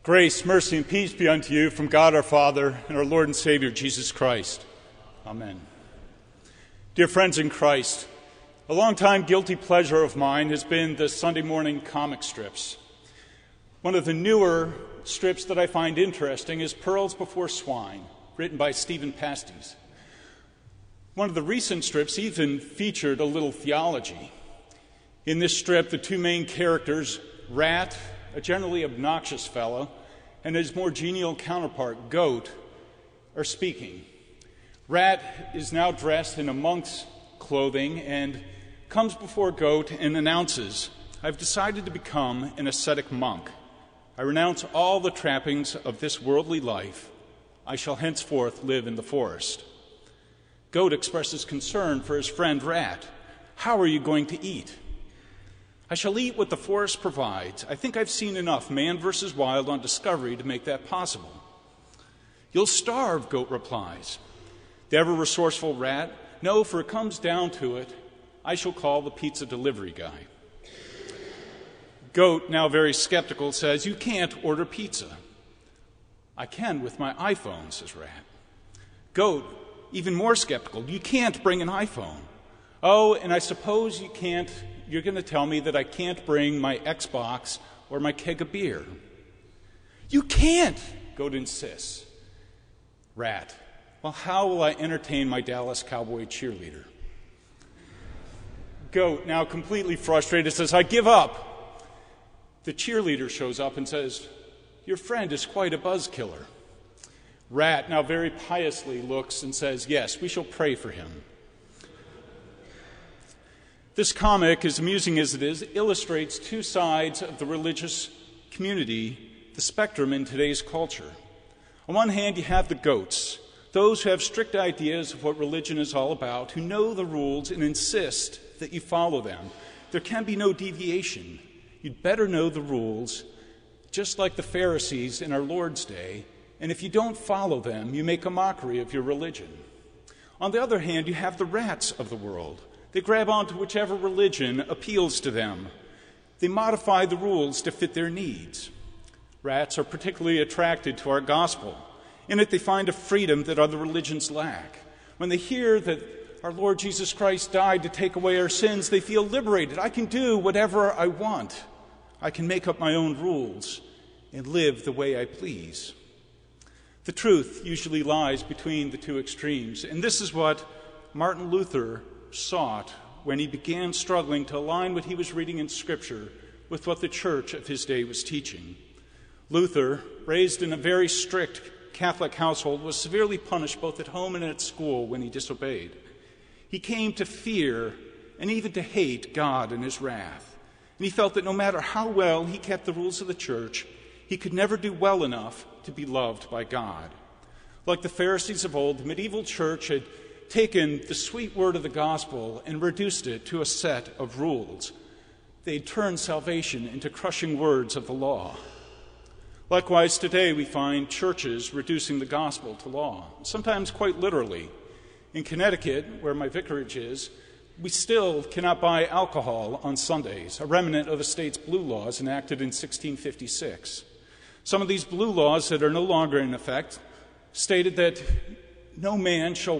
Grace, mercy, and peace be unto you from God our Father and our Lord and Savior, Jesus Christ. Amen. Dear friends in Christ, a long-time guilty pleasure of mine has been the Sunday morning comic strips. One of the newer strips that I find interesting is Pearls Before Swine, written by Stephen Pastis. One of the recent strips even featured a little theology. In this strip, the two main characters, Rat, a generally obnoxious fellow, and his more genial counterpart, Goat, are speaking. Rat is now dressed in a monk's clothing and comes before Goat and announces, "I've decided to become an ascetic monk. I renounce all the trappings of this worldly life. I shall henceforth live in the forest." Goat expresses concern for his friend Rat. "How are you going to eat?" "I shall eat what the forest provides. I think I've seen enough Man vs. Wild on Discovery to make that possible." "You'll starve," Goat replies. The ever-resourceful Rat, "No, for it comes down to it, I shall call the pizza delivery guy." Goat, now very skeptical, says, "You can't order pizza." "I can with my iPhone," says Rat. Goat, even more skeptical, "You can't bring an iPhone." "Oh, and I suppose you're going to tell me that I can't bring my Xbox or my keg of beer." "You can't," Goat insists. Rat, "Well, how will I entertain my Dallas Cowboy cheerleader?" Goat, now completely frustrated, says, "I give up." The cheerleader shows up and says, "Your friend is quite a buzzkiller." Rat, now very piously, looks and says, "Yes, we shall pray for him." This comic, as amusing as it is, illustrates two sides of the religious community, the spectrum in today's culture. On one hand, you have the goats, those who have strict ideas of what religion is all about, who know the rules and insist that you follow them. There can be no deviation. You'd better know the rules, just like the Pharisees in our Lord's day, and if you don't follow them, you make a mockery of your religion. On the other hand, you have the rats of the world. They grab onto whichever religion appeals to them. They modify the rules to fit their needs. Rats are particularly attracted to our gospel. In it, they find a freedom that other religions lack. When they hear that our Lord Jesus Christ died to take away our sins, they feel liberated. I can do whatever I want. I can make up my own rules and live the way I please. The truth usually lies between the two extremes, and this is what Martin Luther sought when he began struggling to align what he was reading in Scripture with what the church of his day was teaching. Luther, raised in a very strict Catholic household, was severely punished both at home and at school when he disobeyed. He came to fear and even to hate God and his wrath. And he felt that no matter how well he kept the rules of the church, he could never do well enough to be loved by God. Like the Pharisees of old, the medieval church had taken the sweet word of the gospel and reduced it to a set of rules. They'd turned salvation into crushing words of the law. Likewise, today we find churches reducing the gospel to law, sometimes quite literally. In Connecticut, where my vicarage is, we still cannot buy alcohol on Sundays, a remnant of the state's blue laws enacted in 1656. Some of these blue laws that are no longer in effect stated that no man shall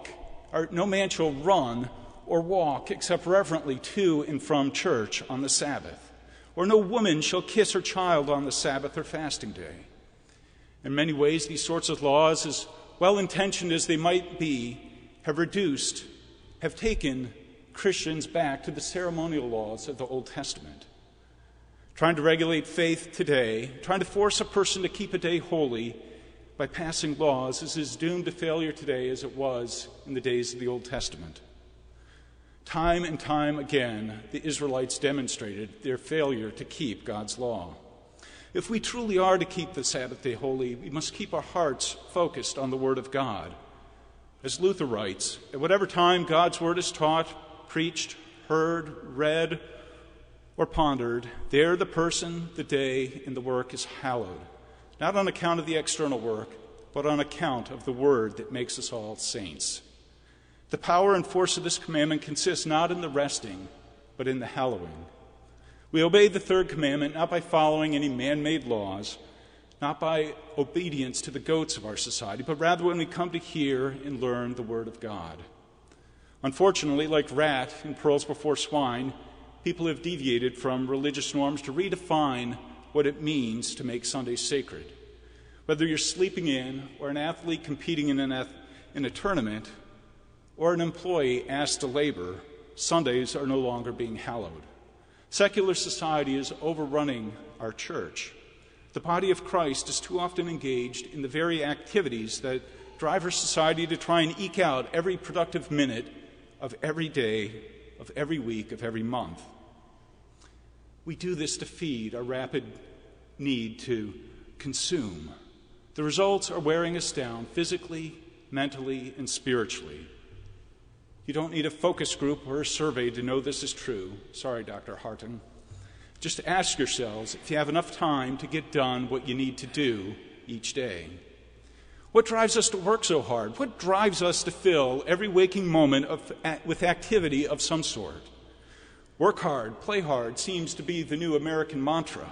run or walk except reverently to and from church on the Sabbath, or no woman shall kiss her child on the Sabbath or fasting day. In many ways, these sorts of laws, as well-intentioned as they might be, have taken Christians back to the ceremonial laws of the Old Testament. Trying to regulate faith today, trying to force a person to keep a day holy by passing laws is as doomed to failure today as it was in the days of the Old Testament. Time and time again, the Israelites demonstrated their failure to keep God's law. If we truly are to keep the Sabbath day holy, we must keep our hearts focused on the Word of God. As Luther writes, at whatever time God's Word is taught, preached, heard, read, or pondered, there the person, the day, and the work is hallowed, not on account of the external work, but on account of the Word that makes us all saints. The power and force of this commandment consists not in the resting, but in the hallowing. We obey the third commandment not by following any man-made laws, not by obedience to the goats of our society, but rather when we come to hear and learn the Word of God. Unfortunately, like rat in pearls before swine, people have deviated from religious norms to redefine what it means to make Sunday sacred. Whether you're sleeping in, or an athlete competing in a tournament, or an employee asked to labor, Sundays are no longer being hallowed. Secular society is overrunning our church. The body of Christ is too often engaged in the very activities that drive our society to try and eke out every productive minute of every day, of every week, of every month. We do this to feed our rapid need to consume. The results are wearing us down physically, mentally, and spiritually. You don't need a focus group or a survey to know this is true. Sorry, Dr. Harton. Just ask yourselves if you have enough time to get done what you need to do each day. What drives us to work so hard? What drives us to fill every waking moment with activity of some sort? Work hard, play hard seems to be the new American mantra.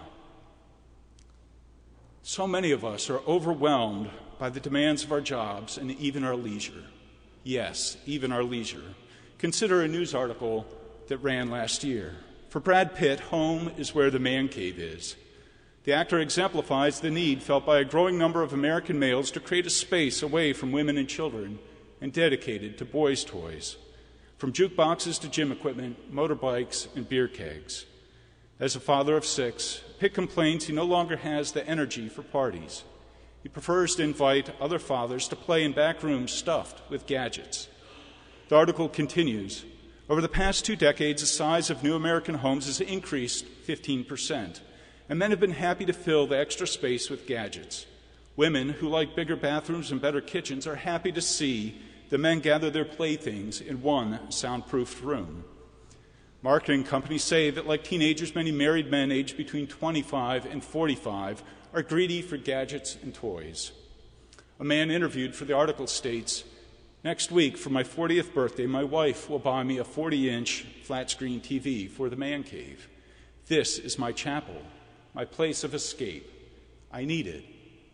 So many of us are overwhelmed by the demands of our jobs and even our leisure. Yes, even our leisure. Consider a news article that ran last year. For Brad Pitt, home is where the man cave is. The actor exemplifies the need felt by a growing number of American males to create a space away from women and children and dedicated to boys' toys, from jukeboxes to gym equipment, motorbikes, and beer kegs. As a father of 6, Pitt complains he no longer has the energy for parties. He prefers to invite other fathers to play in back rooms stuffed with gadgets. The article continues. Over the past 2 decades, the size of new American homes has increased 15%, and men have been happy to fill the extra space with gadgets. Women who like bigger bathrooms and better kitchens are happy to see the men gather their playthings in one soundproofed room. Marketing companies say that, like teenagers, many married men aged between 25 and 45 are greedy for gadgets and toys. A man interviewed for the article states, "Next week, for my 40th birthday, my wife will buy me a 40-inch flat-screen TV for the man cave. This is my chapel, my place of escape. I need it."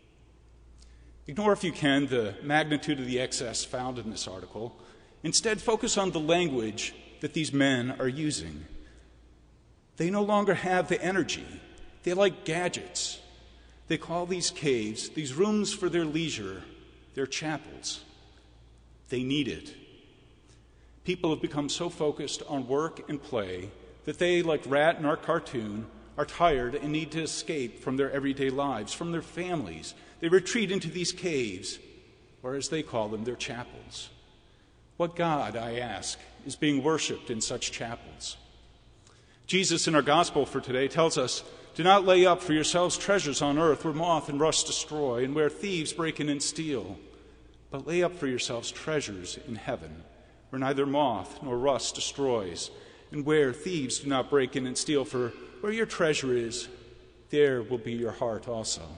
Ignore, if you can, the magnitude of the excess found in this article. Instead, focus on the language that these men are using. They no longer have the energy. They like gadgets. They call these caves, these rooms for their leisure, their chapels. They need it. People have become so focused on work and play that they, like Rat in our cartoon, are tired and need to escape from their everyday lives, from their families. They retreat into these caves, or as they call them, their chapels. What God, I ask, is being worshipped in such chapels? Jesus in our gospel for today tells us, "Do not lay up for yourselves treasures on earth where moth and rust destroy and where thieves break in and steal, but lay up for yourselves treasures in heaven where neither moth nor rust destroys and where thieves do not break in and steal, for where your treasure is, there will be your heart also."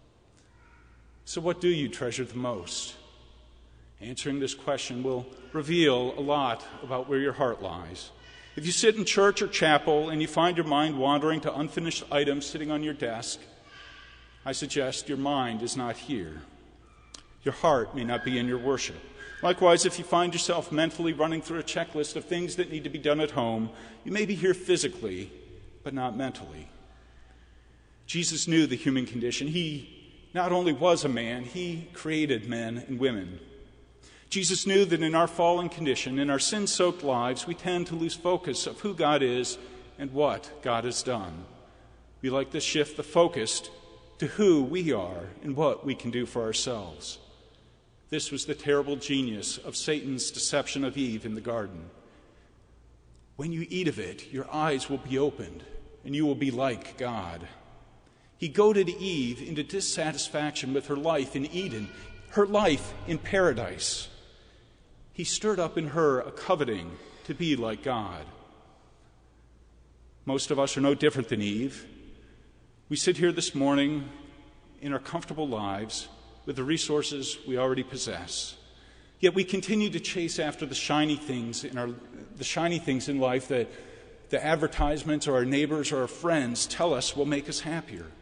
So what do you treasure the most? Answering this question will reveal a lot about where your heart lies. If you sit in church or chapel and you find your mind wandering to unfinished items sitting on your desk, I suggest your mind is not here. Your heart may not be in your worship. Likewise, if you find yourself mentally running through a checklist of things that need to be done at home, you may be here physically, but not mentally. Jesus knew the human condition. He not only was a man, he created men and women. Jesus knew that in our fallen condition, in our sin-soaked lives, we tend to lose focus of who God is and what God has done. We like to shift the focus to who we are and what we can do for ourselves. This was the terrible genius of Satan's deception of Eve in the garden. When you eat of it, your eyes will be opened, and you will be like God. He goaded Eve into dissatisfaction with her life in Eden, her life in paradise. He stirred up in her a coveting to be like God. Most of us are no different than Eve. We sit here this morning in our comfortable lives with the resources we already possess. Yet we continue to chase after the shiny things in life that the advertisements or our neighbors or our friends tell us will make us happier.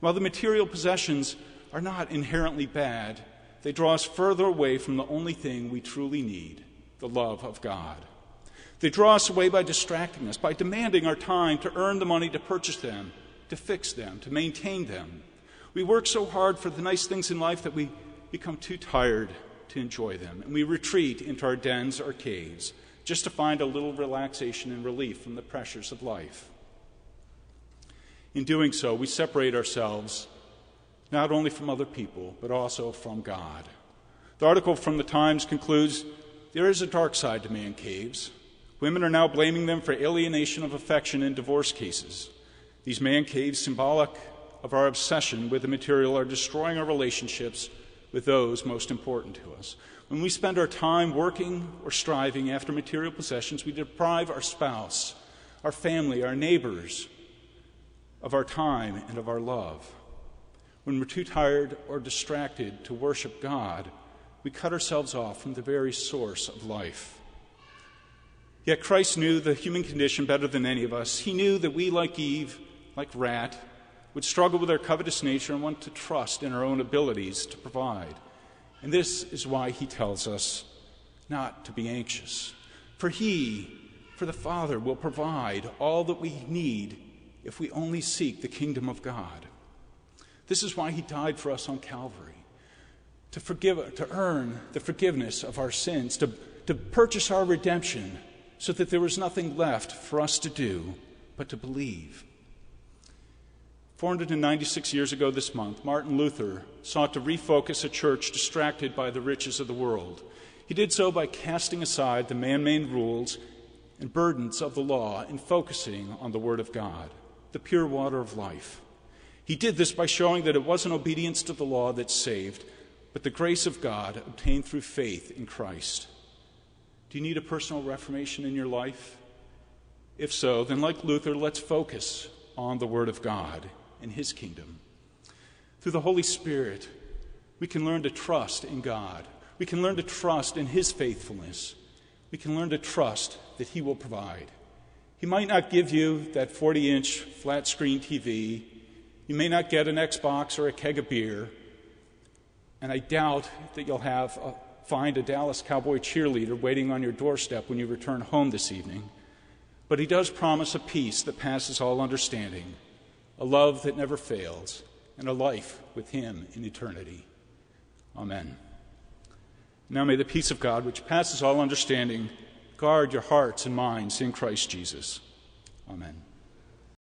While the material possessions are not inherently bad, they draw us further away from the only thing we truly need, the love of God. They draw us away by distracting us, by demanding our time to earn the money to purchase them, to fix them, to maintain them. We work so hard for the nice things in life that we become too tired to enjoy them, and we retreat into our dens or caves just to find a little relaxation and relief from the pressures of life. In doing so, we separate ourselves not only from other people, but also from God. The article from the Times concludes, there is a dark side to man caves. Women are now blaming them for alienation of affection in divorce cases. These man caves, symbolic of our obsession with the material, are destroying our relationships with those most important to us. When we spend our time working or striving after material possessions, we deprive our spouse, our family, our neighbors of our time and of our love. When we're too tired or distracted to worship God, we cut ourselves off from the very source of life. Yet Christ knew the human condition better than any of us. He knew that we, like Eve, like Rat, would struggle with our covetous nature and want to trust in our own abilities to provide. And this is why he tells us not to be anxious. For the Father, will provide all that we need if we only seek the kingdom of God. This is why he died for us on Calvary, to earn the forgiveness of our sins, to purchase our redemption, so that there was nothing left for us to do but to believe. 496 years ago this month, Martin Luther sought to refocus a church distracted by the riches of the world. He did so by casting aside the man-made rules and burdens of the law and focusing on the Word of God, the pure water of life. He did this by showing that it wasn't obedience to the law that saved, but the grace of God obtained through faith in Christ. Do you need a personal reformation in your life? If so, then like Luther, let's focus on the Word of God and His kingdom. Through the Holy Spirit, we can learn to trust in God. We can learn to trust in His faithfulness. We can learn to trust that He will provide. He might not give you that 40-inch flat-screen TV. You may not get an Xbox or a keg of beer. And I doubt that you'll find a Dallas Cowboy cheerleader waiting on your doorstep when you return home this evening. But He does promise a peace that passes all understanding, a love that never fails, and a life with Him in eternity. Amen. Now may the peace of God, which passes all understanding, guard your hearts and minds in Christ Jesus. Amen.